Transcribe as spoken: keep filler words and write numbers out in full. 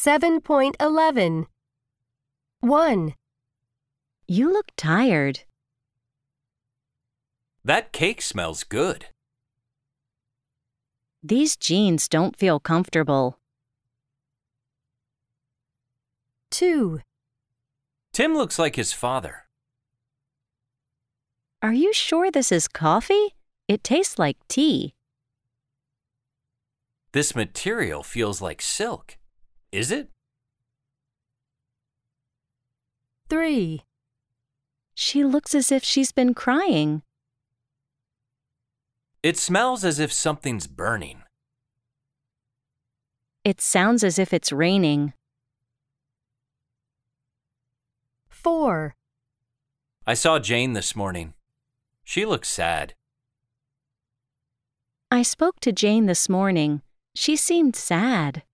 seven point eleven. one. You look tired. That cake smells good. These jeans don't feel comfortable. two. Tim looks like his father. Are you sure this is coffee? It tastes like tea. This material feels like silk. Is it? three. She looks as if she's been crying. It smells as if something's burning. It sounds as if it's raining. four. I saw Jane this morning. She looks sad. I spoke to Jane this morning. She seemed sad.